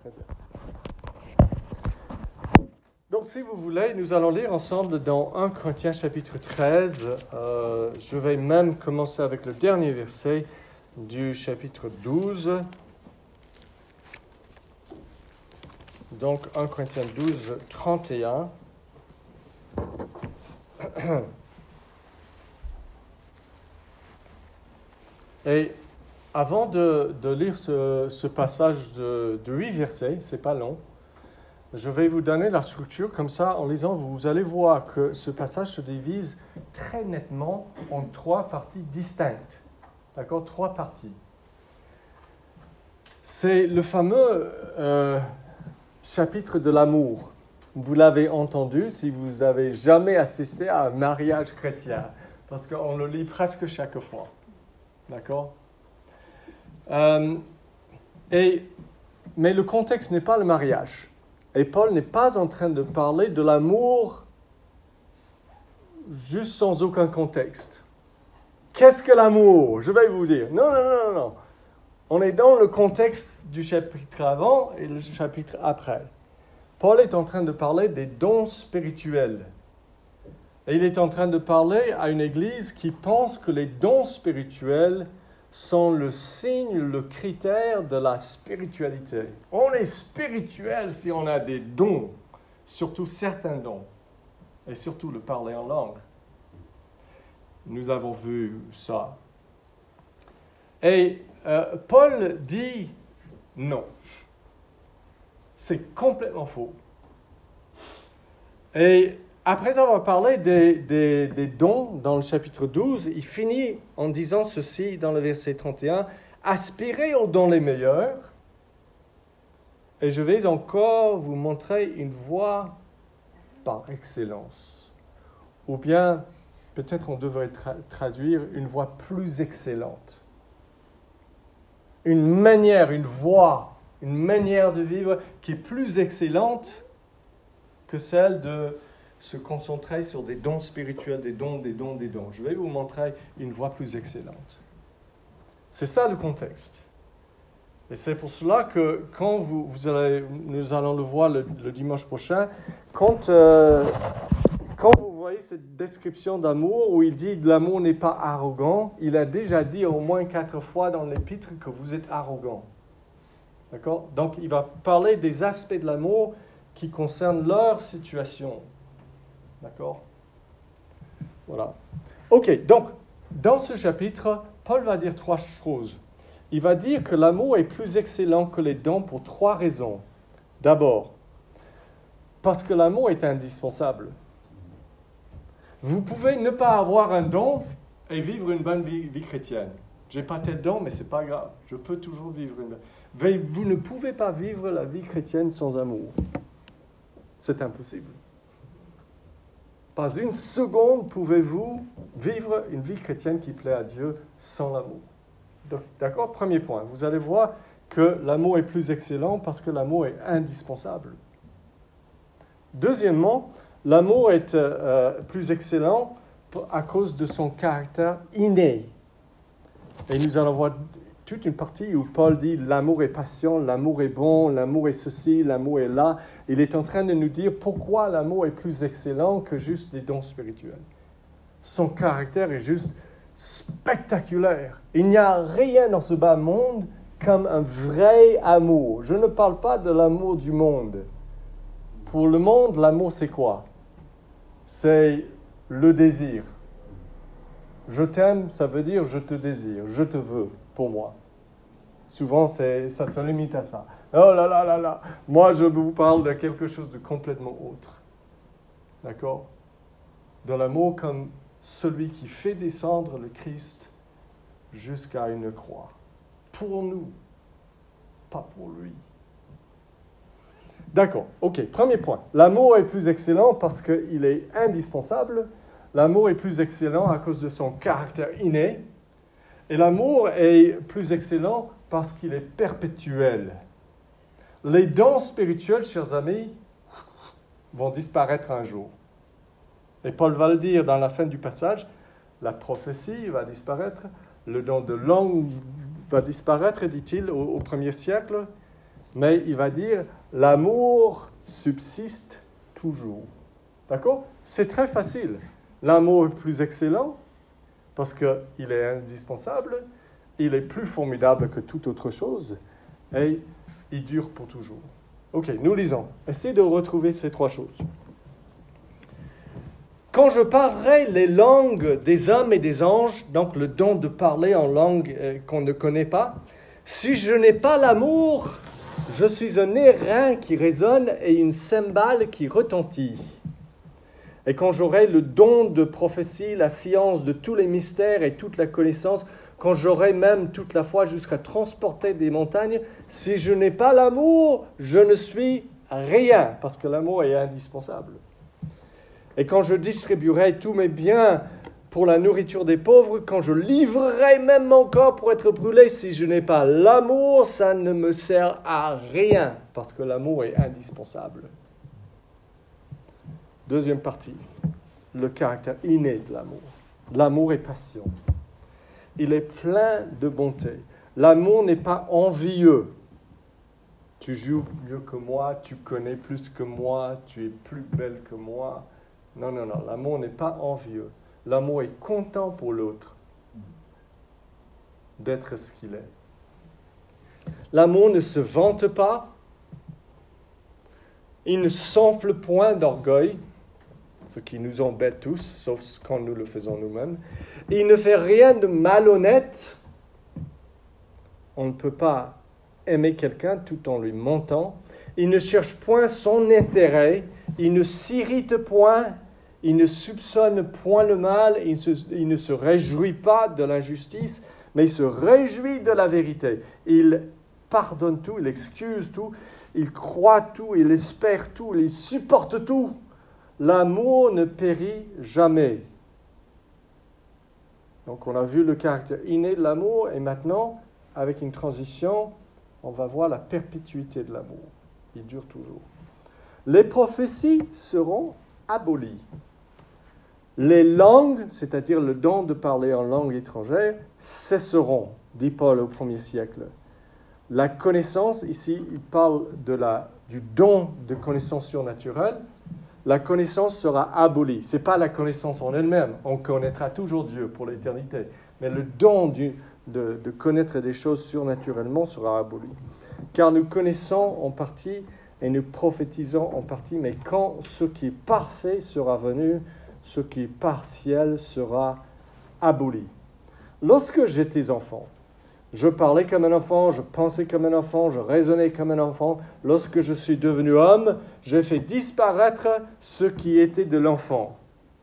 Très bien. Donc, si vous voulez, nous allons lire ensemble dans 1 Corinthiens chapitre 13. Je vais même commencer avec le dernier verset du chapitre 12. Donc, 1 Corinthiens 12, 31. Et avant de lire ce passage de 8 versets, c'est pas long, je vais vous donner la structure. Comme ça, en lisant, vous allez voir que ce passage se divise très nettement en 3 parties distinctes. D'accord? 3 parties. C'est le fameux chapitre de l'amour. Vous l'avez entendu si vous n'avez jamais assisté à un mariage chrétien, parce qu'on le lit presque chaque fois. D'accord? Mais le contexte n'est pas le mariage. Et Paul n'est pas en train de parler de l'amour juste sans aucun contexte. Qu'est-ce que l'amour? Je vais vous dire. Non. On est dans le contexte du chapitre avant et le chapitre après. Paul est en train de parler des dons spirituels. Et il est en train de parler à une église qui pense que les dons spirituels sont le signe, le critère de la spiritualité. On est spirituel si on a des dons, surtout certains dons, et surtout le parler en langue. Nous avons vu ça. Et Paul dit non. C'est complètement faux. Et après avoir parlé des dons dans le chapitre 12, il finit en disant ceci dans le verset 31, « Aspirez aux dons les meilleurs, et je vais encore vous montrer une voie par excellence. » Ou bien, peut-être on devrait traduire une voie plus excellente. Une manière, une voie, une manière de vivre qui est plus excellente que celle de se concentrer sur des dons spirituels, des dons. Je vais vous montrer une voie plus excellente. C'est ça le contexte. Et c'est pour cela que quand nous allons le voir le dimanche prochain, quand vous voyez cette description d'amour où il dit « l'amour n'est pas arrogant », il a déjà dit au moins 4 fois dans l'épître que vous êtes arrogant. D'accord? Donc il va parler des aspects de l'amour qui concernent leur situation. D'accord? Voilà. Ok, donc, dans ce chapitre, Paul va dire 3 choses. Il va dire que l'amour est plus excellent que les dons pour 3 raisons. D'abord, parce que l'amour est indispensable. Vous pouvez ne pas avoir un don et vivre une bonne vie chrétienne. Je n'ai pas tel don, mais ce n'est pas grave. Je peux toujours vivre une bonne vie. Vous ne pouvez pas vivre la vie chrétienne sans amour. C'est impossible. Pas une seconde pouvez-vous vivre une vie chrétienne qui plaît à Dieu sans l'amour. D'accord? Premier point. Vous allez voir que l'amour est plus excellent parce que l'amour est indispensable. Deuxièmement, l'amour est plus excellent à cause de son caractère inné. Et nous allons voir toute une partie où Paul dit l'amour est patient, l'amour est bon, l'amour est ceci, l'amour est là. Il est en train de nous dire pourquoi l'amour est plus excellent que juste des dons spirituels. Son caractère est juste spectaculaire. Il n'y a rien dans ce bas monde comme un vrai amour. Je ne parle pas de l'amour du monde. Pour le monde, l'amour c'est quoi? C'est le désir. Je t'aime, ça veut dire je te désire, je te veux pour moi. Souvent, ça se limite à ça. Oh là là là là, moi je vous parle de quelque chose de complètement autre. D'accord? De l'amour comme celui qui fait descendre le Christ jusqu'à une croix. Pour nous, pas pour lui. D'accord, ok, premier point. L'amour est plus excellent parce qu'il est indispensable. L'amour est plus excellent à cause de son caractère inné. Et l'amour est plus excellent parce qu'il est perpétuel. Les dons spirituels, chers amis, vont disparaître un jour. Et Paul va le dire dans la fin du passage, la prophétie va disparaître, le don de langue va disparaître, dit-il, au 1er siècle. Mais il va dire, l'amour subsiste toujours. D'accord? C'est très facile. L'amour est plus excellent parce qu'il est indispensable, il est plus formidable que toute autre chose et il dure pour toujours. Ok, nous lisons. Essayez de retrouver ces trois choses. Quand je parlerai les langues des hommes et des anges, donc le don de parler en langue qu'on ne connaît pas, si je n'ai pas l'amour, je suis un airain qui résonne et une cymbale qui retentit. Et quand j'aurai le don de prophétie, la science de tous les mystères et toute la connaissance, quand j'aurai même toute la foi jusqu'à transporter des montagnes, si je n'ai pas l'amour, je ne suis rien, parce que l'amour est indispensable. Et quand je distribuerai tous mes biens pour la nourriture des pauvres, quand je livrerai même mon corps pour être brûlé, si je n'ai pas l'amour, ça ne me sert à rien, parce que l'amour est indispensable. Deuxième partie, le caractère inné de l'amour. L'amour est passion. Il est plein de bonté. L'amour n'est pas envieux. Tu joues mieux que moi, tu connais plus que moi, tu es plus belle que moi. Non, non, non, l'amour n'est pas envieux. L'amour est content pour l'autre d'être ce qu'il est. L'amour ne se vante pas. Il ne s'enfle point d'orgueil, ce qui nous embête tous, sauf quand nous le faisons nous-mêmes. Il ne fait rien de malhonnête. On ne peut pas aimer quelqu'un tout en lui mentant. Il ne cherche point son intérêt. Il ne s'irrite point. Il ne soupçonne point le mal. Il ne se réjouit pas de l'injustice, mais il se réjouit de la vérité. Il pardonne tout, il excuse tout, il croit tout, il espère tout, il supporte tout. L'amour ne périt jamais. Donc on a vu le caractère inné de l'amour et maintenant, avec une transition, on va voir la perpétuité de l'amour. Il dure toujours. Les prophéties seront abolies. Les langues, c'est-à-dire le don de parler en langue étrangère, cesseront, dit Paul au 1er siècle. La connaissance, ici, il parle du don de connaissance surnaturelle. La connaissance sera abolie. Ce n'est pas la connaissance en elle-même. On connaîtra toujours Dieu pour l'éternité. Mais le don de connaître des choses surnaturellement sera aboli. Car nous connaissons en partie et nous prophétisons en partie, mais quand ce qui est parfait sera venu, ce qui est partiel sera aboli. Lorsque j'étais enfant, je parlais comme un enfant, je pensais comme un enfant, je raisonnais comme un enfant. Lorsque je suis devenu homme, j'ai fait disparaître ce qui était de l'enfant.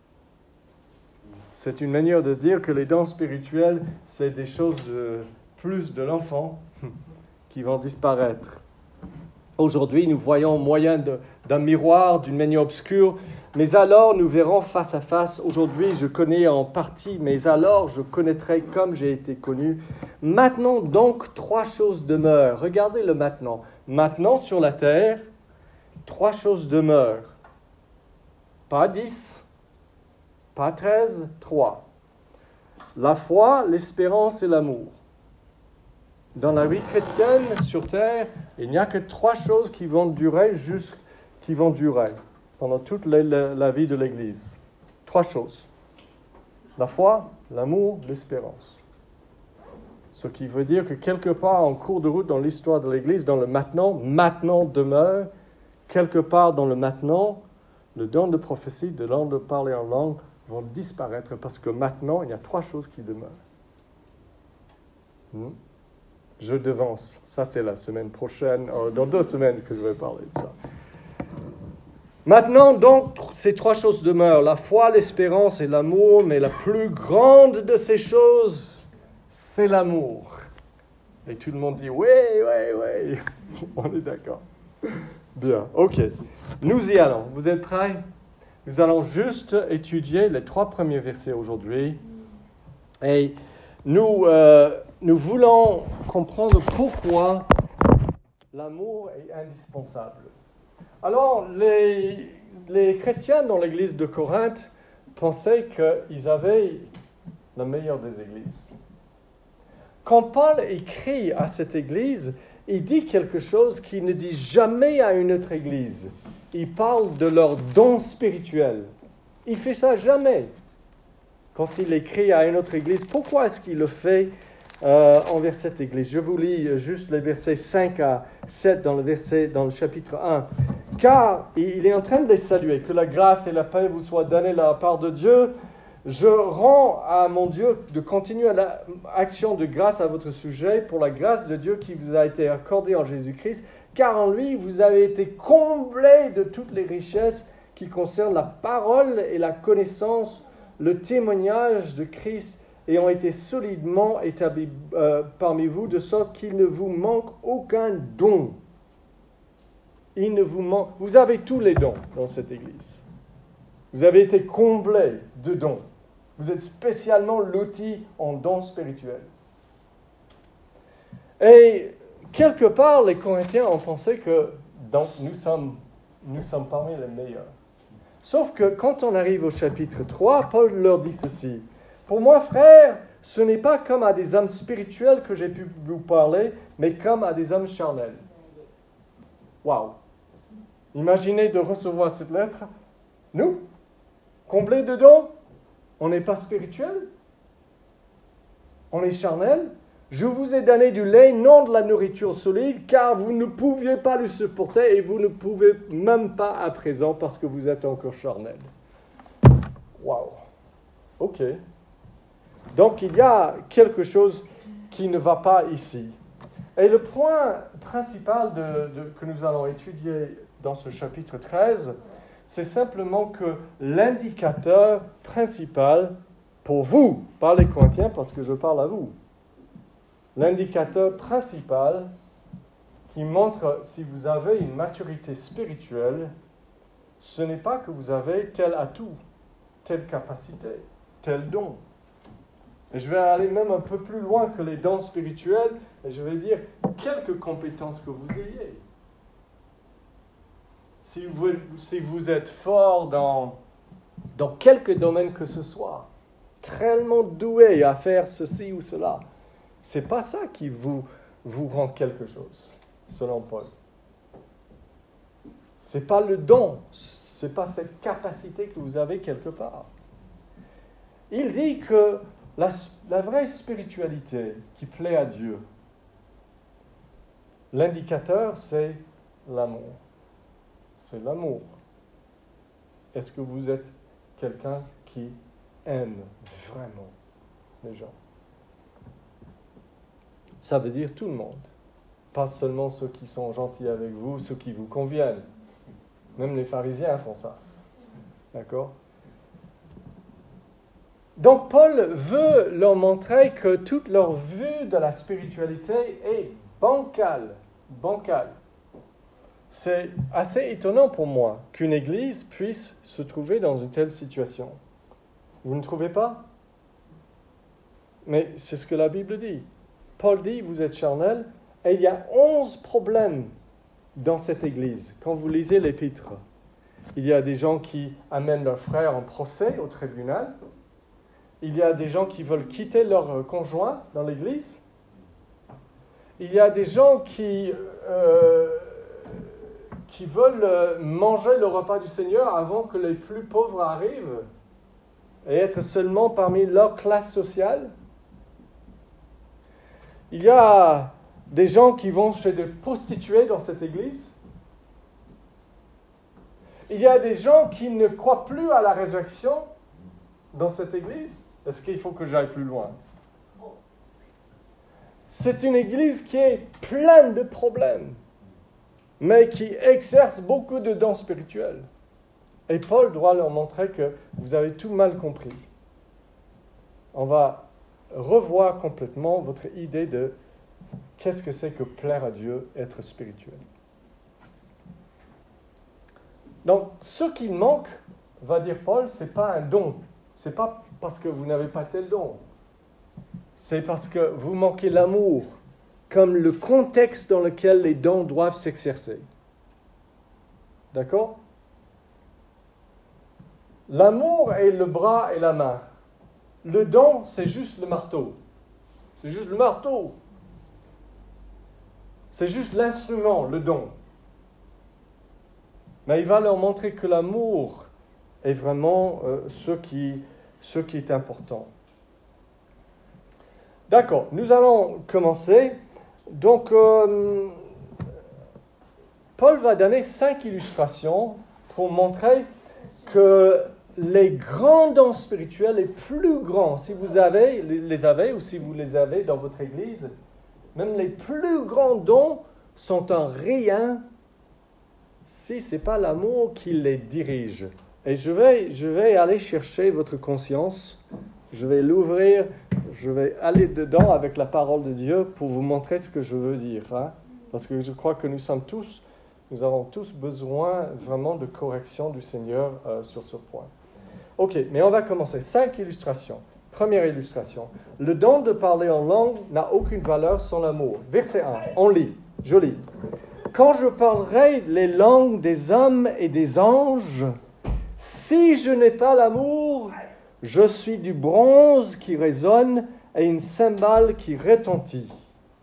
C'est une manière de dire que les dons spirituels, c'est des choses plus de l'enfant qui vont disparaître. Aujourd'hui, nous voyons au moyen d'un miroir, d'une manière obscure, mais alors nous verrons face à face. Aujourd'hui, je connais en partie, mais alors je connaîtrai comme j'ai été connu. Maintenant, donc, 3 choses demeurent. Regardez le maintenant. Maintenant, sur la terre, 3 choses demeurent. Pas 10, pas 13, 3. La foi, l'espérance et l'amour. Dans la vie chrétienne, sur terre, il n'y a que 3 choses qui vont durer pendant toute la vie de l'Église. 3 choses. La foi, l'amour, l'espérance. Ce qui veut dire que quelque part en cours de route dans l'histoire de l'Église, dans le maintenant demeure, quelque part dans le maintenant, le don de prophétie, le don de parler en langue vont disparaître parce que maintenant, il y a 3 choses qui demeurent. Je devance. Ça, c'est la semaine prochaine, dans 2 semaines que je vais parler de ça. Maintenant, donc, ces 3 choses demeurent. La foi, l'espérance et l'amour, mais la plus grande de ces choses, c'est l'amour. Et tout le monde dit, oui, on est d'accord. Bien, ok. Nous y allons. Vous êtes prêts? Nous allons juste étudier les 3 premiers versets aujourd'hui. Et nous voulons comprendre pourquoi l'amour est indispensable. Alors, les chrétiens dans l'église de Corinthe pensaient qu'ils avaient la meilleure des églises. Quand Paul écrit à cette église, il dit quelque chose qu'il ne dit jamais à une autre église. Il parle de leurs dons spirituels. Il fait ça jamais. Quand il écrit à une autre église, pourquoi est-ce qu'il le fait envers cette église? Je vous lis juste les versets 5 à 7 dans le chapitre 1. Car il est en train de les saluer, que la grâce et la paix vous soient données de la part de Dieu. Je rends à mon Dieu de continuer l'action de grâce à votre sujet pour la grâce de Dieu qui vous a été accordée en Jésus-Christ, car en lui vous avez été comblés de toutes les richesses qui concernent la parole et la connaissance, le témoignage de Christ, et ont été solidement établis parmi vous, de sorte qu'il ne vous manque aucun don. Il ne vous manque... Vous avez tous les dons dans cette église. Vous avez été comblés de dons. Vous êtes spécialement lotis en dons spirituels. Et quelque part, les Corinthiens ont pensé que donc, nous sommes parmi les meilleurs. Sauf que quand on arrive au chapitre 3, Paul leur dit ceci. Pour moi, frères, ce n'est pas comme à des hommes spirituels que j'ai pu vous parler, mais comme à des hommes charnels. Waouh! Imaginez de recevoir cette lettre. Nous, comblés de dons, on n'est pas spirituel, on est charnel. Je vous ai donné du lait, non de la nourriture solide, car vous ne pouviez pas le supporter et vous ne pouvez même pas à présent parce que vous êtes encore charnel. Waouh! Ok. Donc il y a quelque chose qui ne va pas ici. Et le point principal que nous allons étudier dans ce chapitre 13, c'est simplement que l'indicateur principal pour vous, pas les Corinthiens parce que je parle à vous, l'indicateur principal qui montre si vous avez une maturité spirituelle, ce n'est pas que vous avez tel atout, telle capacité, tel don. Et je vais aller même un peu plus loin que les dons spirituels, et je vais dire quelques compétences que vous ayez. Si vous êtes fort dans quelque domaine que ce soit, tellement doué à faire ceci ou cela, ce n'est pas ça qui vous rend quelque chose, selon Paul. Ce n'est pas le don, ce n'est pas cette capacité que vous avez quelque part. Il dit que la vraie spiritualité qui plaît à Dieu, l'indicateur, c'est l'amour. C'est l'amour. Est-ce que vous êtes quelqu'un qui aime vraiment les gens? Ça veut dire tout le monde. Pas seulement ceux qui sont gentils avec vous, ceux qui vous conviennent. Même les pharisiens font ça. D'accord? Donc Paul veut leur montrer que toute leur vue de la spiritualité est bancale. Bancale. C'est assez étonnant pour moi qu'une église puisse se trouver dans une telle situation. Vous ne trouvez pas? Mais c'est ce que la Bible dit. Paul dit, vous êtes charnel, et il y a 11 problèmes dans cette église. Quand vous lisez l'épître, il y a des gens qui amènent leurs frères en procès au tribunal. Il y a des gens qui veulent quitter leur conjoint dans l'église. Il y a des gens qui veulent manger le repas du Seigneur avant que les plus pauvres arrivent et être seulement parmi leur classe sociale. Il y a des gens qui vont chez des prostituées dans cette église. Il y a des gens qui ne croient plus à la résurrection dans cette église. Est-ce qu'il faut que j'aille plus loin? C'est une église qui est pleine de problèmes, mais qui exerce beaucoup de dons spirituels. Et Paul doit leur montrer que vous avez tout mal compris. On va revoir complètement votre idée de qu'est-ce que c'est que plaire à Dieu, être spirituel. Donc, ce qui manque, va dire Paul, ce n'est pas un don. Ce n'est pas parce que vous n'avez pas tel don. C'est parce que vous manquez l'amour, comme le contexte dans lequel les dons doivent s'exercer. D'accord? L'amour est le bras et la main. Le don, c'est juste le marteau. C'est juste le marteau. C'est juste l'instrument, le don. Mais il va leur montrer que l'amour est vraiment ce qui est important. D'accord, nous allons commencer. Donc, Paul va donner 5 illustrations pour montrer que les grands dons spirituels, les plus grands, si vous les avez ou si vous les avez dans votre église, même les plus grands dons sont en rien si ce n'est pas l'amour qui les dirige. Et je vais aller chercher votre conscience, je vais l'ouvrir, je vais aller dedans avec la parole de Dieu pour vous montrer ce que je veux dire. Hein? Parce que je crois que nous avons tous besoin vraiment de correction du Seigneur sur ce point. Ok, mais on va commencer. 5 illustrations. Première illustration. Le don de parler en langue n'a aucune valeur sans l'amour. Verset 1, on lit. Je lis. Quand je parlerai les langues des hommes et des anges, si je n'ai pas l'amour, je suis du bronze qui résonne et une cymbale qui retentit.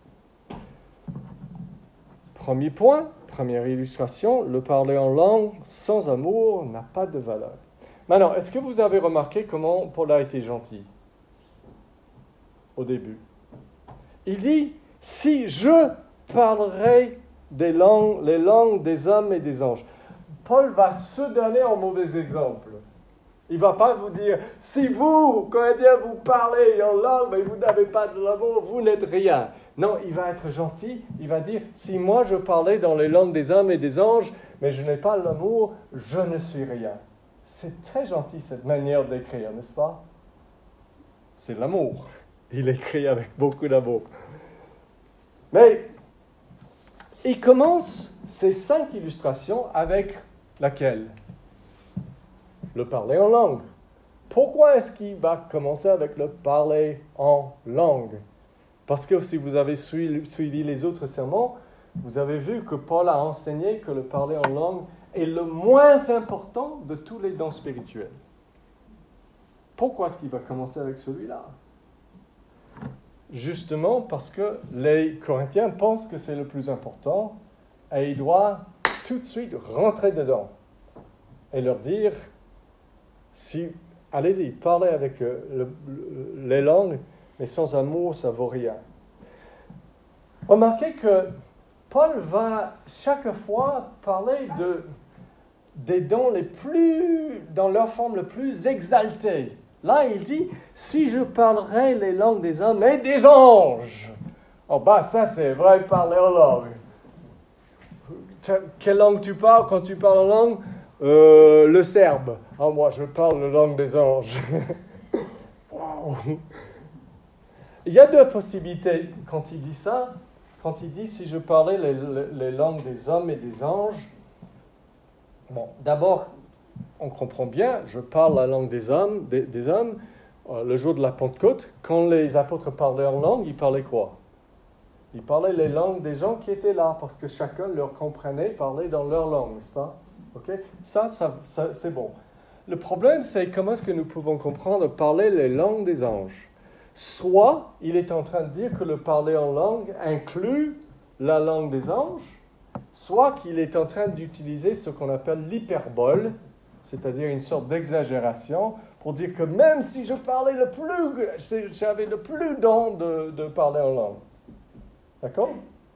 Premier point, première illustration, le parler en langue sans amour n'a pas de valeur. Maintenant, est-ce que vous avez remarqué comment Paul a été gentil au début? Il dit, si je parlerai les langues des hommes et des anges. Paul va se donner un mauvais exemple. Il ne va pas vous dire, si vous, Corinthiens, vous parlez en langue, mais vous n'avez pas de l'amour, vous n'êtes rien. Non, il va être gentil, il va dire, si moi je parlais dans les langues des hommes et des anges, mais je n'ai pas l'amour, je ne suis rien. C'est très gentil cette manière d'écrire, n'est-ce pas? C'est l'amour. Il écrit avec beaucoup d'amour. Mais il commence ces 5 illustrations avec laquelle? Le parler en langue. Pourquoi est-ce qu'il va commencer avec le parler en langue? Parce que si vous avez suivi les autres sermons, vous avez vu que Paul a enseigné que le parler en langue est le moins important de tous les dons spirituels. Pourquoi est-ce qu'il va commencer avec celui-là? Justement parce que les Corinthiens pensent que c'est le plus important et il doit tout de suite rentrer dedans et leur dire, allez-y, parlez avec les langues, mais sans amour, ça ne vaut rien. Remarquez que Paul va chaque fois parler des dons dans leur forme le plus exaltée. Là, il dit, si je parlerai les langues des hommes et des anges. Oh, ça c'est vrai, parler en langue. Quelle langue tu parles quand tu parles en langue? Le serbe. Oh, moi, je parle la langue des anges. Wow. Il y a 2 possibilités quand il dit ça. Quand il dit, si je parlais les langues des hommes et des anges, bon, d'abord, on comprend bien, je parle la langue des hommes, le jour de la Pentecôte, quand les apôtres parlaient en langue, ils parlaient quoi? Ils parlaient les langues des gens qui étaient là, parce que chacun leur comprenait, parlait dans leur langue, n'est-ce pas? Okay? Ça, c'est bon. Le problème, c'est comment est-ce que nous pouvons comprendre parler les langues des anges? Soit il est en train de dire que le parler en langue inclut la langue des anges, soit qu'il est en train d'utiliser ce qu'on appelle l'hyperbole, c'est-à-dire une sorte d'exagération, pour dire que même si j'avais le plus don de parler en langue. D'accord?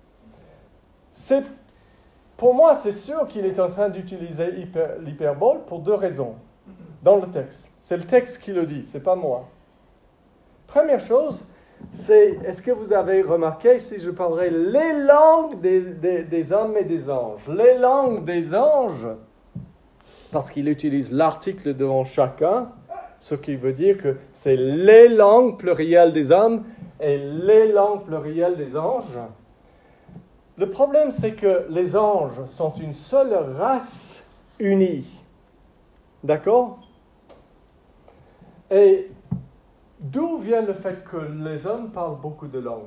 Pour moi, c'est sûr qu'il est en train d'utiliser l'hyperbole pour 2 raisons dans le texte. C'est le texte qui le dit, c'est pas moi. Première chose, c'est, est-ce que vous avez remarqué, si je parlerai les langues des hommes et des anges, les langues des anges, parce qu'il utilise l'article devant chacun, ce qui veut dire que c'est les langues plurielles des hommes et les langues plurielles des anges. Le problème, c'est que les anges sont une seule race unie. D'accord? Et d'où vient le fait que les hommes parlent beaucoup de langues?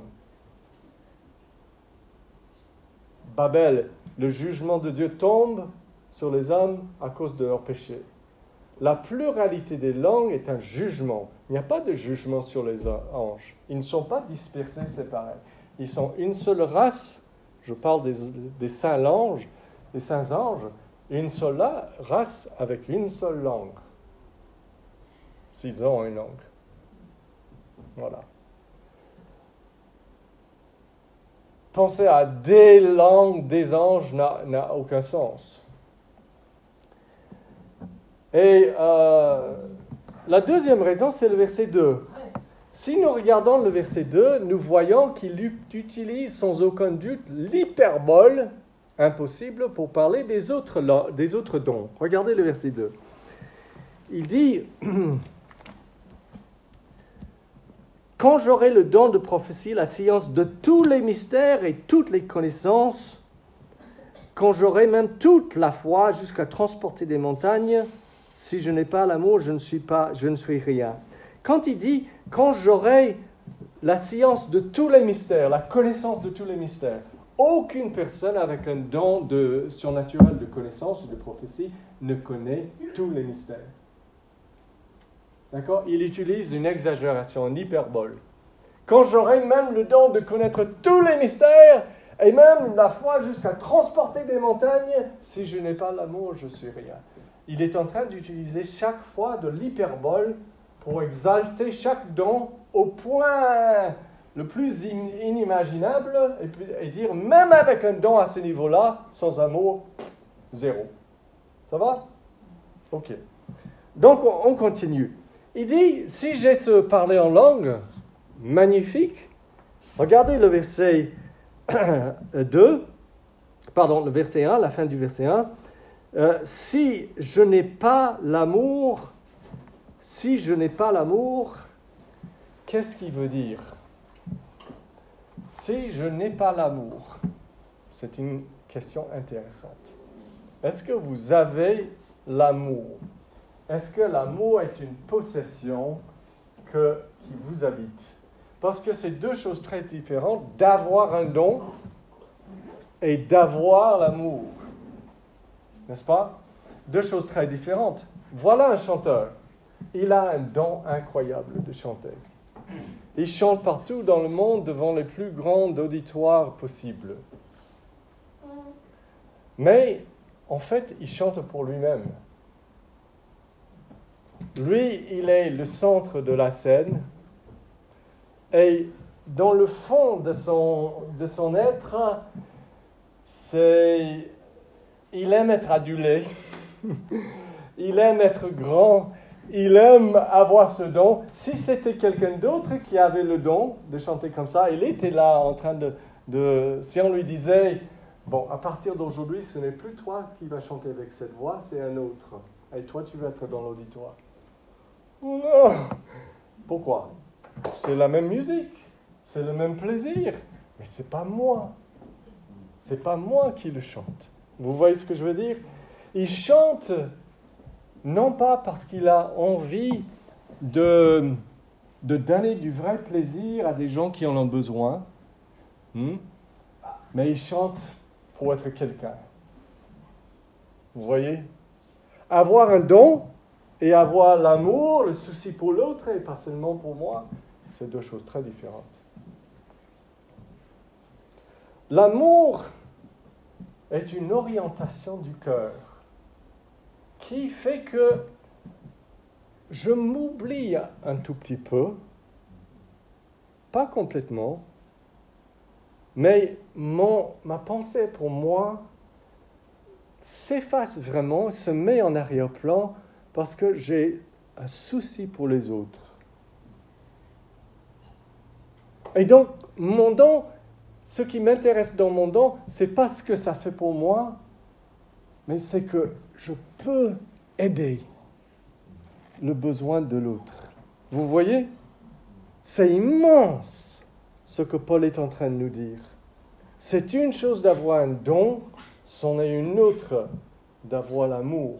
Babel, le jugement de Dieu tombe sur les hommes à cause de leur péché. La pluralité des langues est un jugement. Il n'y a pas de jugement sur les anges. Ils ne sont pas dispersés, séparés. Ils sont une seule race, Je parle des saints anges, des saints anges, une seule race avec une seule langue. S'ils ont une langue. Voilà. Penser à des langues des anges n'a aucun sens. Et la deuxième raison, c'est le verset 2. Si nous regardons le verset 2, nous voyons qu'il utilise sans aucun doute l'hyperbole impossible pour parler des autres dons. Regardez le verset 2. Il dit... Quand j'aurai le don de prophétie, la science de tous les mystères et toutes les connaissances, quand j'aurai même toute la foi jusqu'à transporter des montagnes, si je n'ai pas l'amour, je ne suis rien. Quand il dit, quand j'aurai la science de tous les mystères, la connaissance de tous les mystères, aucune personne avec un don surnaturel de connaissance ou de prophétie ne connaît tous les mystères. D'accord? Il utilise une exagération, une hyperbole. Quand j'aurai même le don de connaître tous les mystères et même la foi jusqu'à transporter des montagnes, si je n'ai pas l'amour, je suis rien. Il est en train d'utiliser chaque fois de l'hyperbole pour exalter chaque don au point le plus inimaginable et dire même avec un don à ce niveau-là, sans amour, zéro. Ça va? Ok. Donc on continue. Il dit, si j'ai ce parler en langue, magnifique, regardez le verset 2, le verset 1, la fin du verset 1, si je n'ai pas l'amour, qu'est-ce qu'il veut dire? Si je n'ai pas l'amour, c'est une question intéressante. Est-ce que vous avez l'amour? Est-ce que l'amour est une possession qui vous habite? Parce que c'est deux choses très différentes, d'avoir un don et d'avoir l'amour. N'est-ce pas? Deux choses très différentes. Voilà un chanteur. Il a un don incroyable de chanter. Il chante partout dans le monde devant les plus grands auditoires possibles. Mais, en fait, il chante pour lui-même. Lui, il est le centre de la scène et dans le fond de son être, il aime être adulé, il aime être grand, il aime avoir ce don. Si c'était quelqu'un d'autre qui avait le don de chanter comme ça, il était là en train si on lui disait, bon, à partir d'aujourd'hui, ce n'est plus toi qui vas chanter avec cette voix, c'est un autre. Et toi, tu vas être dans l'auditoire. Non. Pourquoi? C'est la même musique, c'est le même plaisir, mais c'est pas moi. C'est pas moi qui le chante. Vous voyez ce que je veux dire? Il chante non pas parce qu'il a envie de donner du vrai plaisir à des gens qui en ont besoin, mais il chante pour être quelqu'un. Vous voyez? Avoir un don et avoir l'amour, le souci pour l'autre et pas seulement pour moi, c'est deux choses très différentes. L'amour est une orientation du cœur qui fait que je m'oublie un tout petit peu, pas complètement, mais ma pensée pour moi s'efface vraiment, se met en arrière-plan parce que j'ai un souci pour les autres. Et donc, mon don, ce qui m'intéresse dans mon don, c'est pas ce que ça fait pour moi, mais c'est que je peux aider le besoin de l'autre. Vous voyez? C'est immense ce que Paul est en train de nous dire. C'est une chose d'avoir un don, c'en est une autre d'avoir l'amour.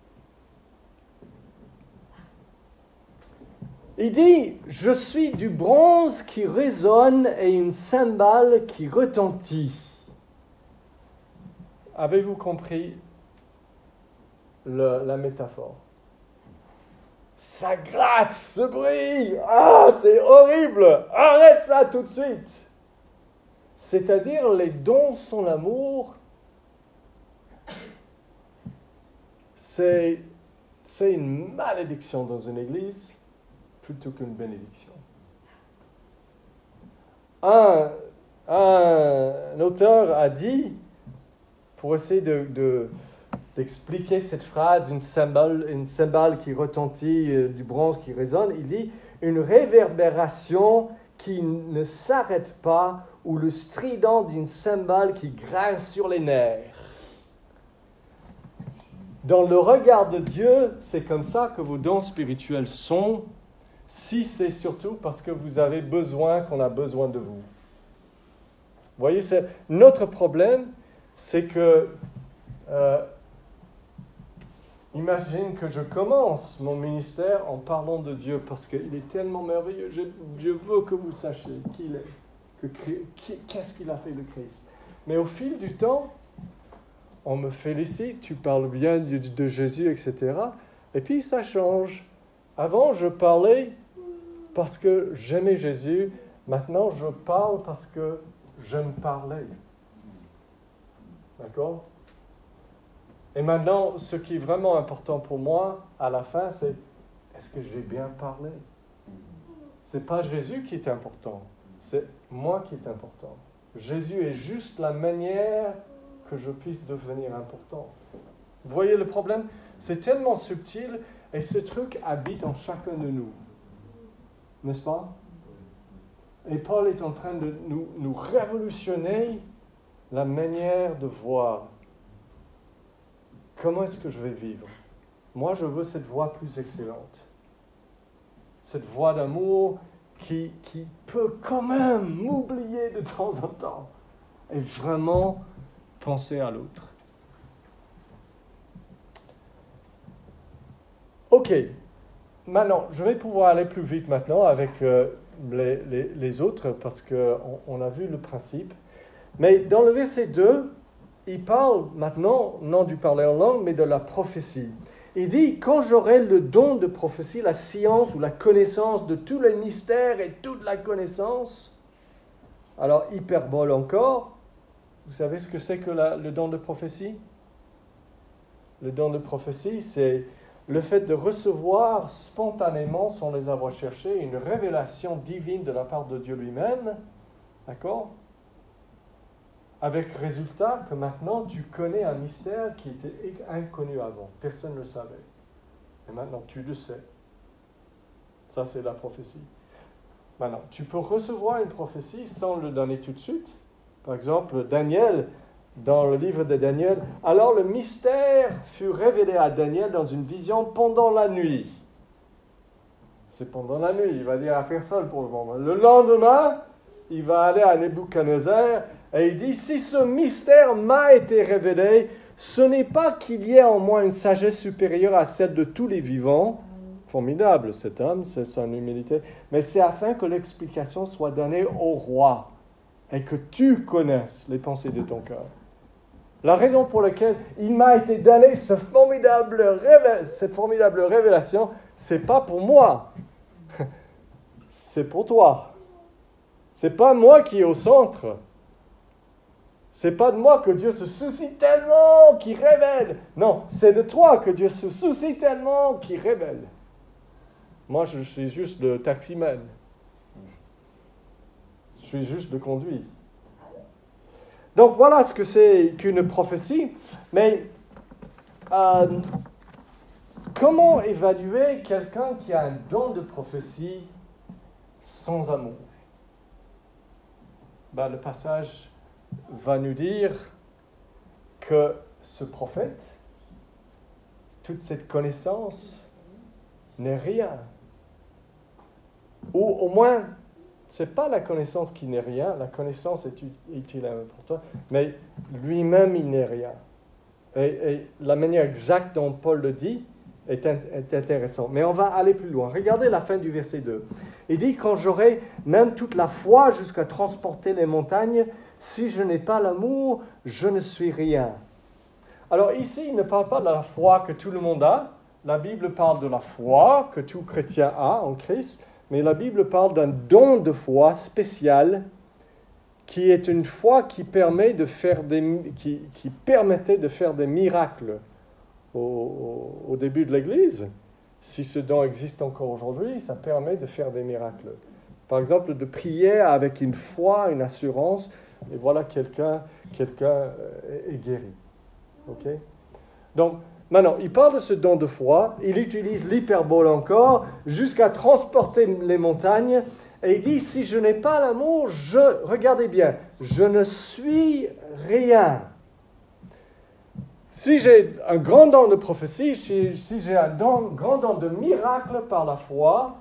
Il dit, je suis du bronze qui résonne et une cymbale qui retentit. Avez-vous compris la métaphore? Ça gratte, ce bruit. Ah, c'est horrible. Arrête ça tout de suite. C'est-à-dire les dons sans l'amour, c'est une malédiction dans une église plutôt qu'une bénédiction. Un auteur a dit, pour essayer d'expliquer cette phrase, une cymbale qui retentit, du bronze qui résonne, il dit « une réverbération qui ne s'arrête pas ou le strident d'une cymbale qui grince sur les nerfs. » Dans le regard de Dieu, c'est comme ça que vos dons spirituels sont, si c'est surtout parce que vous avez besoin qu'on a besoin de vous. Vous voyez, notre problème, c'est que, imagine que je commence mon ministère en parlant de Dieu, parce qu'il est tellement merveilleux, je veux que vous sachiez qui il est, qu'est-ce qu'il a fait le Christ. Mais au fil du temps, on me félicite, tu parles bien de Jésus, etc. Et puis ça change. Avant, je parlais parce que j'aimais Jésus. Maintenant, je parle parce que je me parlais. D'accord? Et maintenant, ce qui est vraiment important pour moi, à la fin, c'est est-ce que j'ai bien parlé? Ce n'est pas Jésus qui est important, c'est moi qui est important. Jésus est juste la manière que je puisse devenir important. Vous voyez le problème? C'est tellement subtil et ce truc habite en chacun de nous. N'est-ce pas? Et Paul est en train de nous révolutionner la manière de voir. Comment est-ce que je vais vivre? Moi, je veux cette voie plus excellente. Cette voie d'amour qui peut quand même m'oublier de temps en temps et vraiment penser à l'autre. Ok, maintenant, je vais pouvoir aller plus vite maintenant avec les autres parce qu'on a vu le principe. Mais dans le verset 2, il parle maintenant, non du parler en langue, mais de la prophétie. Il dit, quand j'aurai le don de prophétie, la science ou la connaissance de tous les mystères et toute la connaissance, alors hyperbole encore, vous savez ce que c'est que le don de prophétie? Le don de prophétie, c'est le fait de recevoir spontanément, sans les avoir cherchés, une révélation divine de la part de Dieu lui-même, d'accord? Avec résultat que maintenant tu connais un mystère qui était inconnu avant. Personne ne le savait. Et maintenant tu le sais. Ça, c'est la prophétie. Maintenant, tu peux recevoir une prophétie sans le donner tout de suite. Par exemple, Daniel, dans le livre de Daniel, alors le mystère fut révélé à Daniel dans une vision pendant la nuit. C'est pendant la nuit, il va dire à personne pour le moment. Le lendemain, il va aller à Nebuchadnezzar et il dit, si ce mystère m'a été révélé, ce n'est pas qu'il y ait en moi une sagesse supérieure à celle de tous les vivants. Formidable cet homme, c'est son humilité. Mais c'est afin que l'explication soit donnée au roi et que tu connaisses les pensées de ton cœur. La raison pour laquelle il m'a été donné cette formidable révélation, c'est pas pour moi. C'est pour toi. C'est pas moi qui est au centre. C'est pas de moi que Dieu se soucie tellement qu'il révèle. Non, c'est de toi que Dieu se soucie tellement qu'il révèle. Moi, je suis juste le taximan. Je suis juste le conduit. Donc, voilà ce que c'est qu'une prophétie. Mais comment évaluer quelqu'un qui a un don de prophétie sans amour? Le passage va nous dire que ce prophète, toute cette connaissance, n'est rien. Ou au moins, ce n'est pas la connaissance qui n'est rien, la connaissance est utile et importante, mais lui-même, il n'est rien. Et la manière exacte dont Paul le dit est intéressante. Mais on va aller plus loin. Regardez la fin du verset 2. Il dit, quand j'aurai même toute la foi jusqu'à transporter les montagnes, si je n'ai pas l'amour, je ne suis rien. Alors ici, il ne parle pas de la foi que tout le monde a. La Bible parle de la foi que tout chrétien a en Christ, mais la Bible parle d'un don de foi spécial qui est une foi qui permettait de faire des miracles au début de l'Église. Si ce don existe encore aujourd'hui, ça permet de faire des miracles. Par exemple, de prier avec une foi, une assurance, et voilà, quelqu'un est guéri. OK? Donc, maintenant, il parle de ce don de foi, il utilise l'hyperbole encore, jusqu'à transporter les montagnes, et il dit, si je n'ai pas l'amour, regardez bien, je ne suis rien. Si j'ai un grand don de prophétie, si j'ai un grand don de miracle par la foi,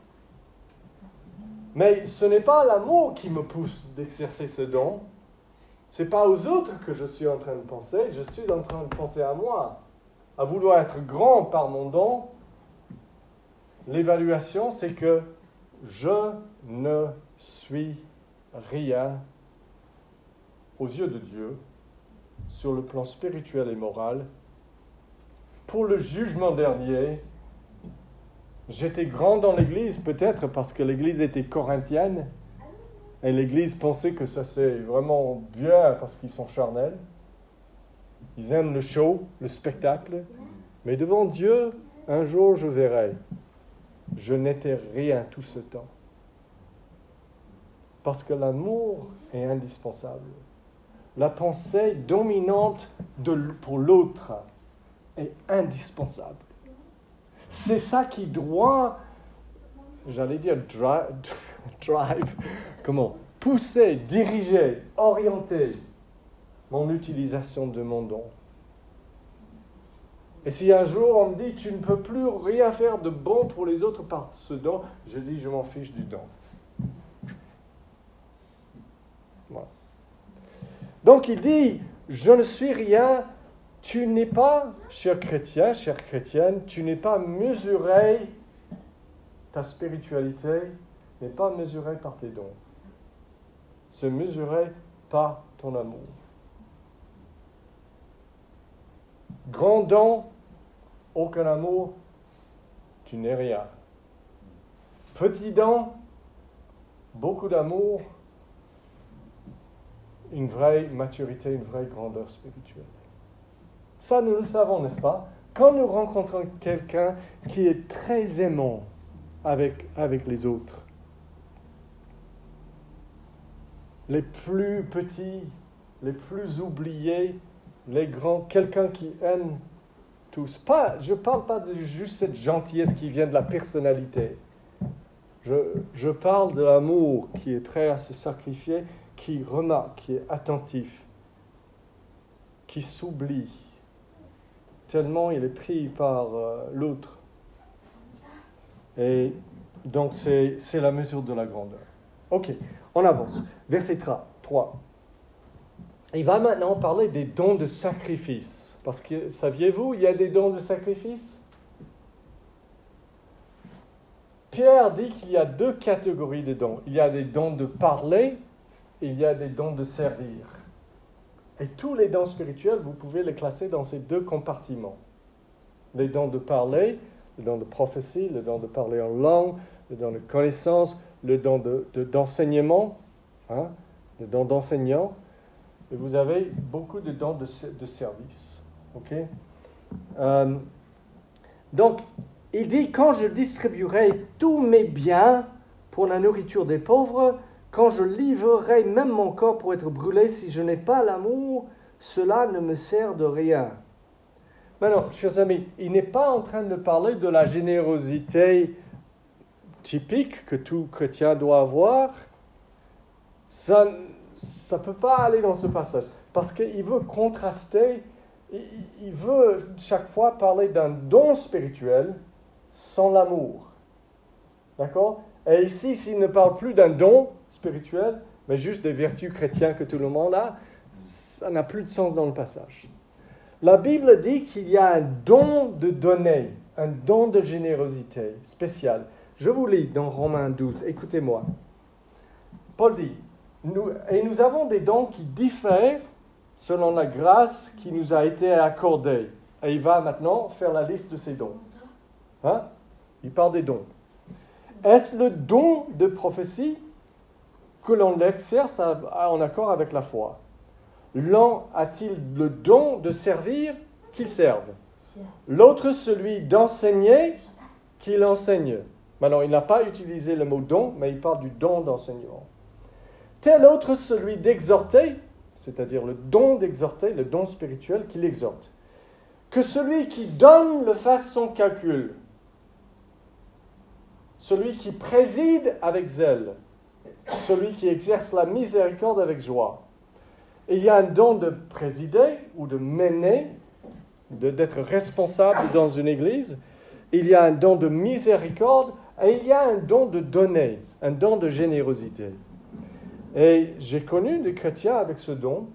mais ce n'est pas l'amour qui me pousse d'exercer ce don, ce n'est pas aux autres que je suis en train de penser, je suis en train de penser à moi, à vouloir être grand par mon don. L'évaluation, c'est que je ne suis rien aux yeux de Dieu, sur le plan spirituel et moral. Pour le jugement dernier, j'étais grand dans l'Église, peut-être parce que l'Église était corinthienne, et l'Église pensait que ça c'est vraiment bien parce qu'ils sont charnels. Ils aiment le show, le spectacle. Mais devant Dieu, un jour je verrai. Je n'étais rien tout ce temps. Parce que l'amour est indispensable. La pensée dominante pour l'autre est indispensable. C'est ça qui doit, j'allais dire drive, pousser, diriger, orienter mon utilisation de mon don. Et si un jour on me dit, tu ne peux plus rien faire de bon pour les autres par ce don, je dis, je m'en fiche du don. Voilà. Donc il dit, je ne suis rien, tu n'es pas, cher chrétien, chère chrétienne, tu n'es pas mesuré, ta spiritualité n'est pas mesurée par tes dons. C'est mesuré par ton amour. Grand don, aucun amour, tu n'es rien. Petit don, beaucoup d'amour, une vraie maturité, une vraie grandeur spirituelle. Ça, nous le savons, n'est-ce pas? Quand nous rencontrons quelqu'un qui est très aimant avec les autres, les plus petits, les plus oubliés, les grands, quelqu'un qui aime tous. Je ne parle pas de juste cette gentillesse qui vient de la personnalité. Je parle de l'amour qui est prêt à se sacrifier, qui remarque, qui est attentif, qui s'oublie, tellement il est pris par l'autre. Et donc c'est la mesure de la grandeur. Ok, on avance. Verset 3. Il va maintenant parler des dons de sacrifice. Parce que, saviez-vous, il y a des dons de sacrifice? Pierre dit qu'il y a deux catégories de dons. Il y a des dons de parler et il y a des dons de servir. Et tous les dons spirituels, vous pouvez les classer dans ces deux compartiments. Les dons de parler, le don de prophétie, le don de parler en langue, le don de connaissance, le don d'enseignement, le don d'enseignant. Et vous avez beaucoup de dons de service. Okay? Donc, il dit, quand je distribuerai tous mes biens pour la nourriture des pauvres, quand je livrerai même mon corps pour être brûlé, si je n'ai pas l'amour, cela ne me sert de rien. Maintenant, chers amis, il n'est pas en train de parler de la générosité typique que tout chrétien doit avoir. Ça ne peut pas aller dans ce passage, parce qu'il veut contraster, il veut chaque fois parler d'un don spirituel sans l'amour. D'accord? Et ici, s'il ne parle plus d'un don spirituel, mais juste des vertus chrétiennes que tout le monde a, ça n'a plus de sens dans le passage. La Bible dit qu'il y a un don de donner, un don de générosité spécial. Je vous lis dans Romains 12, écoutez-moi. Paul dit, nous avons des dons qui diffèrent selon la grâce qui nous a été accordée. Et il va maintenant faire la liste de ces dons. Il parle des dons. Est-ce le don de prophétie? que l'on l'exerce en accord avec la foi. L'un a-t-il le don de servir, qu'il serve. L'autre, celui d'enseigner, qu'il enseigne. Maintenant, il n'a pas utilisé le mot don, mais il parle du don d'enseignement. Tel autre, celui d'exhorter, c'est-à-dire le don d'exhorter, le don spirituel qu'il exhorte. Que celui qui donne le fasse sans calcul. Celui qui préside avec zèle. Celui qui exerce la miséricorde avec joie. Et il y a un don de présider ou de mener, d'être responsable dans une église. Il y a un don de miséricorde et il y a un don de donner, un don de générosité. Et j'ai connu des chrétiens avec ce don.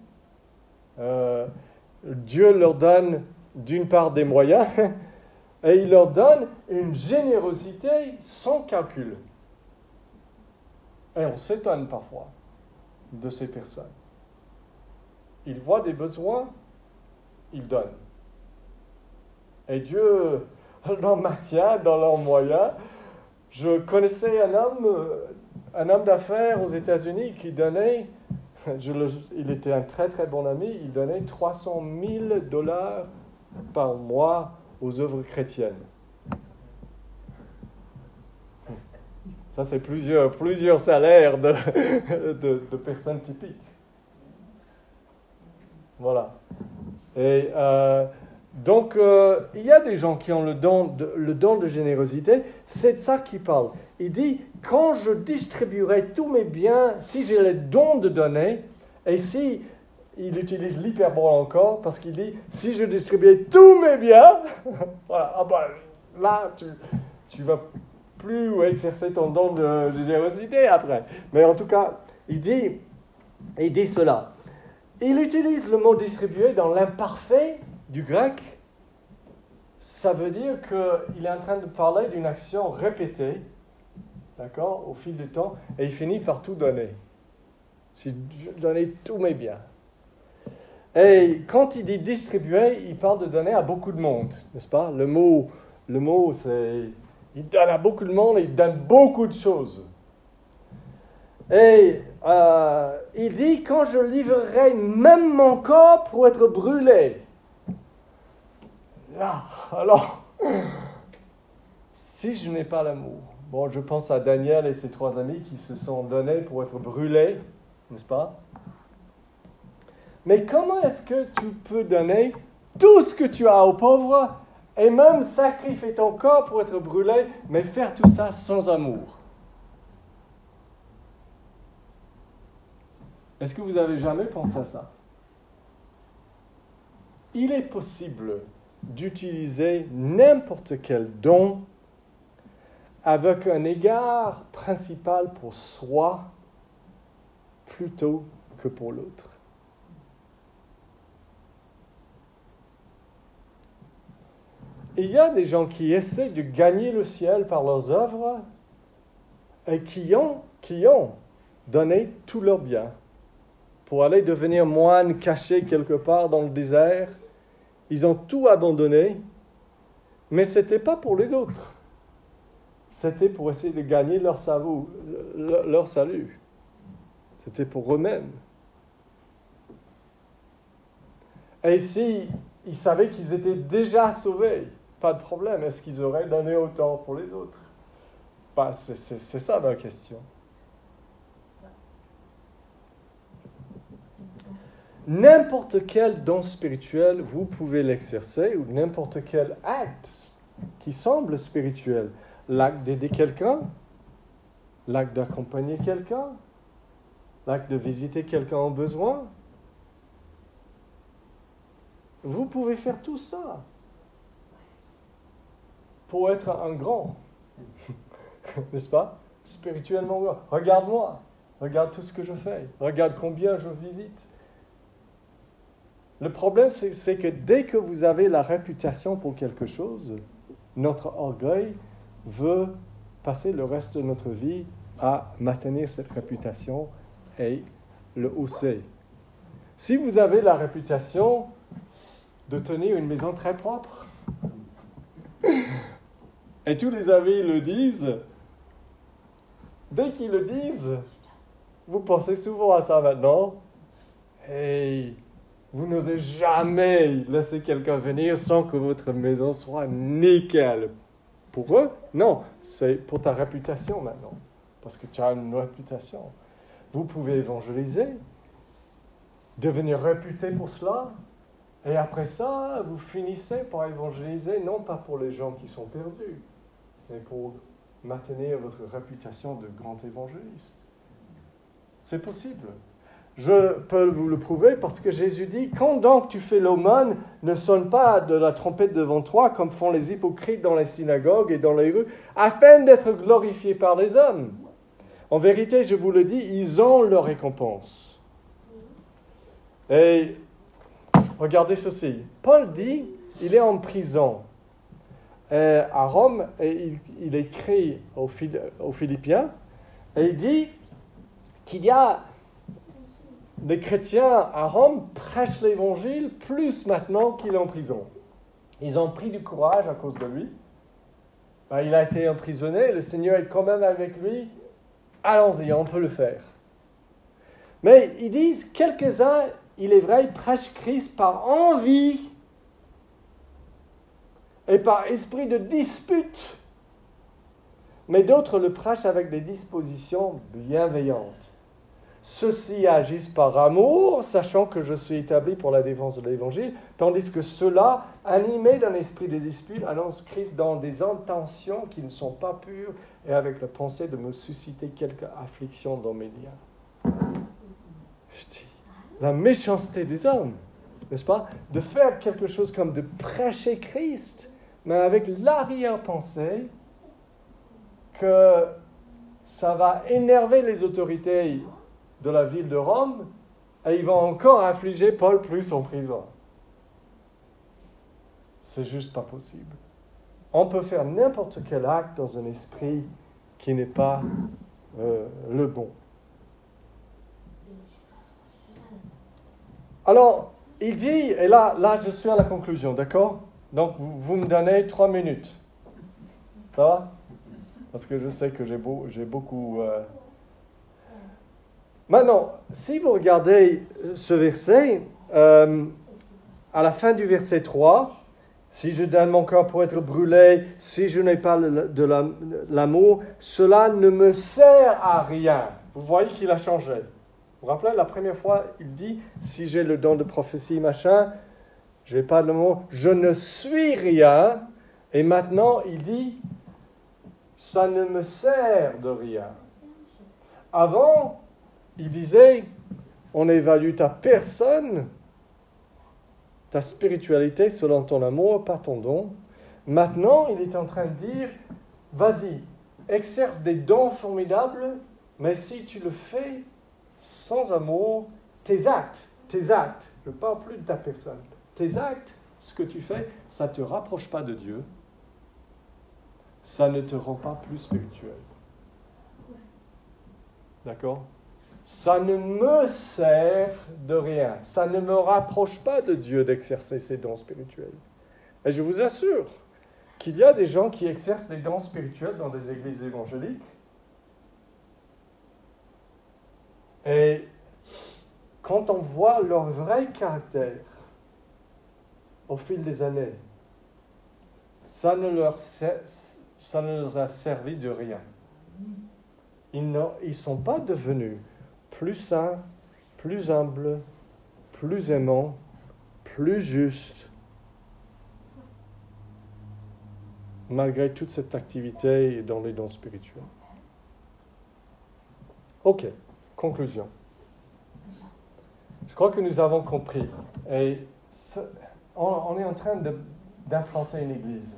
Dieu leur donne d'une part des moyens et il leur donne une générosité sans calcul. Et on s'étonne parfois de ces personnes. Ils voient des besoins, ils donnent. Et Dieu leur maintient dans leurs moyens. Je connaissais un homme d'affaires aux États-Unis qui donnait, il était un très très bon ami, il donnait $300,000 par mois aux œuvres chrétiennes. Ça, c'est plusieurs salaires de personnes typiques. Voilà. Et donc, il y a des gens qui ont le don de générosité. C'est de ça qu'il parle. Il dit, quand je distribuerai tous mes biens, si j'ai le don de donner, et si, il utilise l'hyperbole encore, parce qu'il dit, si je distribuais tous mes biens, voilà, là, tu vas plus exercer ton don de générosité après. Mais en tout cas, il dit cela. Il utilise le mot distribuer dans l'imparfait du grec. Ça veut dire qu'il est en train de parler d'une action répétée, d'accord, au fil du temps, et il finit par tout donner. C'est donner tous mes biens. Et quand il dit distribuer, il parle de donner à beaucoup de monde, n'est-ce pas? Le mot c'est... Il donne à beaucoup de monde et il donne beaucoup de choses. Et il dit, quand je livrerai même mon corps pour être brûlé. Là, alors, si je n'ai pas l'amour, bon, je pense à Daniel et ses 3 amis qui se sont donnés pour être brûlés, n'est-ce pas? Mais comment est-ce que tu peux donner tout ce que tu as aux pauvres et même sacrifier ton corps pour être brûlé, mais faire tout ça sans amour? Est-ce que vous avez jamais pensé à ça? Il est possible d'utiliser n'importe quel don avec un égard principal pour soi plutôt que pour l'autre. Il y a des gens qui essaient de gagner le ciel par leurs œuvres et qui ont donné tous leurs biens pour aller devenir moines cachés quelque part dans le désert. Ils ont tout abandonné, mais ce n'était pas pour les autres. C'était pour essayer de gagner leur salut. C'était pour eux-mêmes. Et si ils savaient qu'ils étaient déjà sauvés, pas de problème. Est-ce qu'ils auraient donné autant pour les autres? C'est ça ma question. N'importe quel don spirituel, vous pouvez l'exercer, ou n'importe quel acte qui semble spirituel. L'acte d'aider quelqu'un, l'acte d'accompagner quelqu'un, l'acte de visiter quelqu'un en besoin. Vous pouvez faire tout ça pour être un grand, n'est-ce pas? Spirituellement grand. Regarde-moi, regarde tout ce que je fais, regarde combien je visite. Le problème, c'est que dès que vous avez la réputation pour quelque chose, notre orgueil veut passer le reste de notre vie à maintenir cette réputation et le hausser. Si vous avez la réputation de tenir une maison très propre, et tous les amis le disent, dès qu'ils le disent, vous pensez souvent à ça maintenant. Hey, vous n'osez jamais laisser quelqu'un venir sans que votre maison soit nickel. Pour eux, non, c'est pour ta réputation maintenant. Parce que tu as une réputation. Vous pouvez évangéliser, devenir réputé pour cela. Et après ça, vous finissez par évangéliser, non pas pour les gens qui sont perdus, mais pour maintenir votre réputation de grand évangéliste. C'est possible. Je peux vous le prouver parce que Jésus dit, quand donc tu fais l'aumône, ne sonne pas de la trompette devant toi comme font les hypocrites dans les synagogues et dans les rues, afin d'être glorifiés par les hommes. En vérité, je vous le dis, ils ont leur récompense. Et regardez ceci. Paul dit, il est en prison à Rome et il écrit aux Philippiens et il dit qu'il y a des chrétiens à Rome prêchent l'évangile plus maintenant qu'il est en prison. Ils ont pris du courage à cause de lui. Il a été emprisonné, le Seigneur est quand même avec lui. Allons-y, on peut le faire. Mais ils disent, quelques-uns, il est vrai, prêchent Christ par envie et par esprit de dispute. Mais d'autres le prêchent avec des dispositions bienveillantes. Ceux-ci agissent par amour, sachant que je suis établi pour la défense de l'Évangile, tandis que ceux-là, animés d'un esprit de dispute, annoncent Christ dans des intentions qui ne sont pas pures et avec la pensée de me susciter quelque affliction dans mes liens. Je dis, la méchanceté des hommes, n'est-ce pas? De faire quelque chose comme de prêcher Christ, mais avec l'arrière-pensée que ça va énerver les autorités de la ville de Rome, et ils vont encore affliger Paul plus en prison. C'est juste pas possible. On peut faire n'importe quel acte dans un esprit qui n'est pas le bon. Alors, il dit, et là je suis à la conclusion, d'accord? Donc, vous me donnez 3 minutes. Ça va? Parce que je sais que j'ai beaucoup... Maintenant, si vous regardez ce verset, à la fin du verset 3, « Si je donne mon corps pour être brûlé, si je n'ai pas de l'amour, cela ne me sert à rien. » Vous voyez qu'il a changé. Vous vous rappelez, la première fois, il dit, « Si j'ai le don de prophétie, machin, je n'ai pas de l'amour, je ne suis rien. » Et maintenant, il dit, « Ça ne me sert de rien. » Avant, il disait, on n'évalue ta personne, ta spiritualité selon ton amour, pas ton don. Maintenant, il est en train de dire, vas-y, exerce des dons formidables, mais si tu le fais sans amour, tes actes, je ne parle plus de ta personne, tes actes, ce que tu fais, ça ne te rapproche pas de Dieu, ça ne te rend pas plus spirituel. D'accord? Ça ne me sert de rien. Ça ne me rapproche pas de Dieu d'exercer ces dons spirituels. Et je vous assure qu'il y a des gens qui exercent des dons spirituels dans des églises évangéliques. Et quand on voit leur vrai caractère au fil des années, ça ne leur a servi de rien. Ils ne sont pas devenus plus saints, plus humbles, plus aimants, plus justes, malgré toute cette activité dans les dons spirituels. Ok, conclusion. Je crois que nous avons compris. Et on est en train d'implanter une église.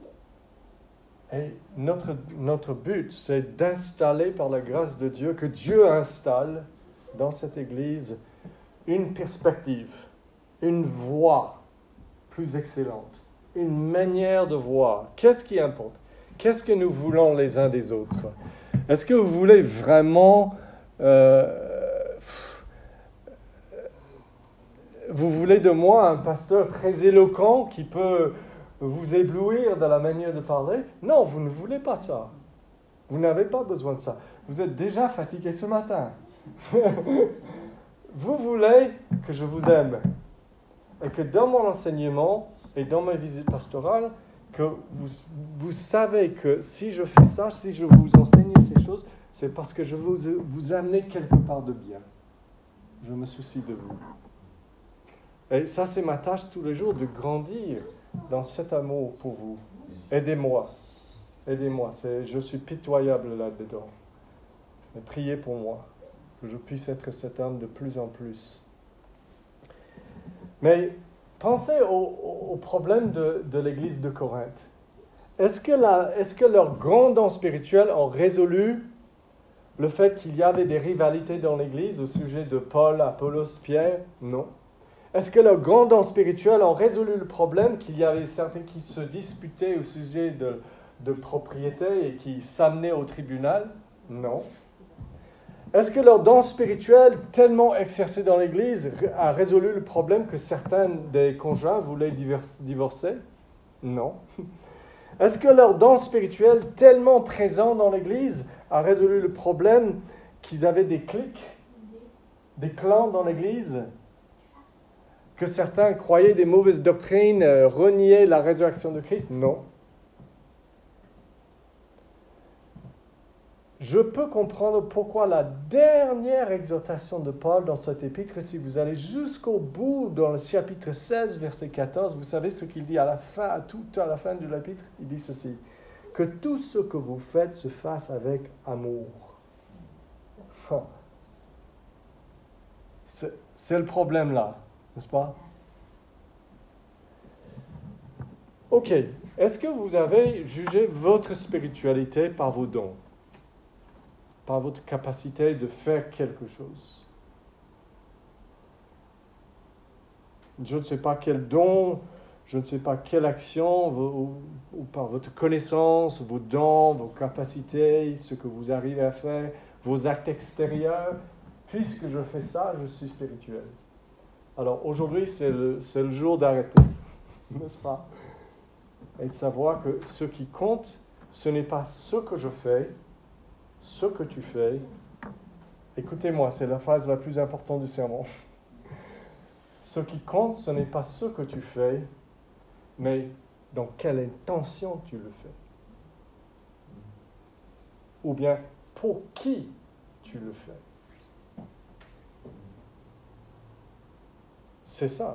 Et notre but, c'est d'installer par la grâce de Dieu, que Dieu installe dans cette Église une perspective, une voie plus excellente, une manière de voir. Qu'est-ce qui importe? Qu'est-ce que nous voulons les uns des autres? Est-ce que vous voulez vraiment... vous voulez de moi un pasteur très éloquent qui peut vous éblouir de la manière de parler? Non, vous ne voulez pas ça. Vous n'avez pas besoin de ça. Vous êtes déjà fatigué ce matin. Vous voulez que je vous aime et que dans mon enseignement et dans mes visites pastorales, que vous savez que si je fais ça, si je vous enseigne ces choses, c'est parce que je veux vous amener quelque part de bien. Je me soucie de vous. Et ça, c'est ma tâche tous les jours, de grandir dans cet amour pour vous. Aidez-moi. Aidez-moi. Je suis pitoyable là-dedans. Mais priez pour moi, que je puisse être cet homme de plus en plus. Mais pensez au problème de l'église de Corinthe. Est-ce que leurs grands dons spirituels ont résolu le fait qu'il y avait des rivalités dans l'église au sujet de Paul, Apollos, Pierre? Non. Est-ce que leurs grands dons spirituels ont résolu le problème qu'il y avait certains qui se disputaient au sujet de propriété et qui s'amenaient au tribunal? Non. Est-ce que leur don spirituel, tellement exercé dans l'Église, a résolu le problème que certains des conjoints voulaient divorcer? Non. Est-ce que leur don spirituel, tellement présent dans l'Église, a résolu le problème qu'ils avaient des cliques, des clans dans l'Église? Que certains croyaient des mauvaises doctrines, reniaient la résurrection de Christ? Non. Je peux comprendre pourquoi la dernière exhortation de Paul dans cet épître, si vous allez jusqu'au bout dans le chapitre 16, verset 14, vous savez ce qu'il dit à la fin, tout à la fin de l'épître? Il dit ceci: que tout ce que vous faites se fasse avec amour. C'est le problème là, n'est-ce pas? Ok, est-ce que vous avez jugé votre spiritualité par vos dons? Par votre capacité de faire quelque chose? Je ne sais pas quel don, je ne sais pas quelle action, ou par votre connaissance, vos dons, vos capacités, ce que vous arrivez à faire, vos actes extérieurs. Puisque je fais ça, je suis spirituel. Alors aujourd'hui, c'est le jour d'arrêter, n'est-ce pas? Et de savoir que ce qui compte, ce n'est pas ce que je fais, ce que tu fais. Écoutez-moi, c'est la phrase la plus importante du sermon. Ce qui compte, ce n'est pas ce que tu fais, mais dans quelle intention tu le fais. Ou bien, pour qui tu le fais. C'est ça.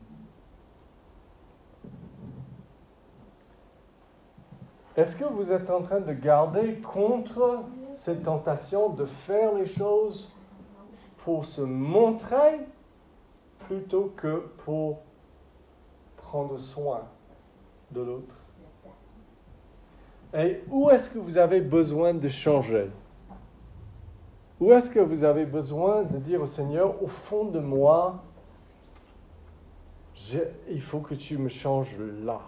Est-ce que vous êtes en train de garder contre cette tentation de faire les choses pour se montrer plutôt que pour prendre soin de l'autre? Et où est-ce que vous avez besoin de changer? Où est-ce que vous avez besoin de dire au Seigneur, au fond de moi, il faut que tu me changes là?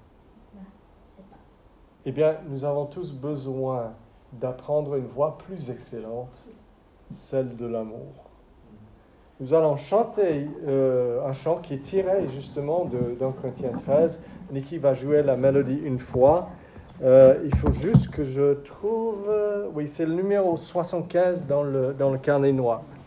Eh bien, nous avons tous besoin d'apprendre une voie plus excellente, celle de l'amour. Nous allons chanter un chant qui est tiré justement dans Corinthiens 13. Niki va jouer la mélodie une fois. Il faut juste que je trouve... oui, c'est le numéro 75 dans le carnet noir.